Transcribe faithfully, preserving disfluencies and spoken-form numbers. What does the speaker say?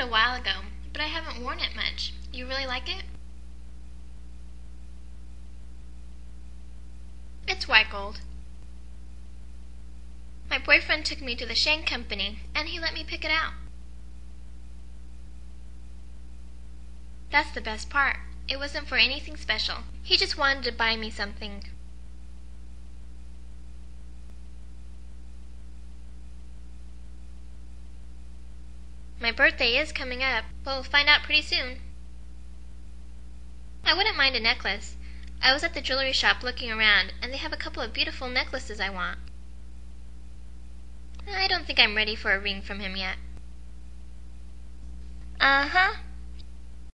a while ago, but I haven't worn it much. You really like it? It's white gold. My boyfriend took me to the Shane Company, and he let me pick it out. That's the best part. It wasn't for anything special. He just wanted to buy me something. My birthday is coming up. We'll find out pretty soon. I wouldn't mind a necklace. I was at the jewelry shop looking around, and they have a couple of beautiful necklaces I want. I don't think I'm ready for a ring from him yet. Uh-huh.